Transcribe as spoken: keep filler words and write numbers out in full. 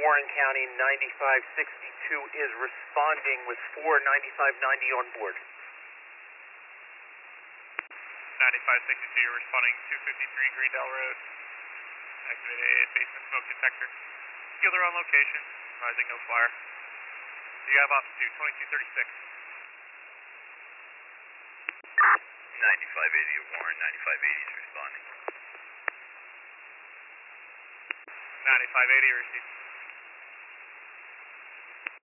Warren County, ninety-five sixty-two is responding with four ninety-five ninety on board. ninety-five sixty-two, you're responding two fifty-three Greendale Road. Activated basement smoke detector. Skiller on location, rising no fire. You have altitude twenty-two thirty-six. ninety-five eighty to Warren, ninety-five eighty is responding. ninety-five eighty received.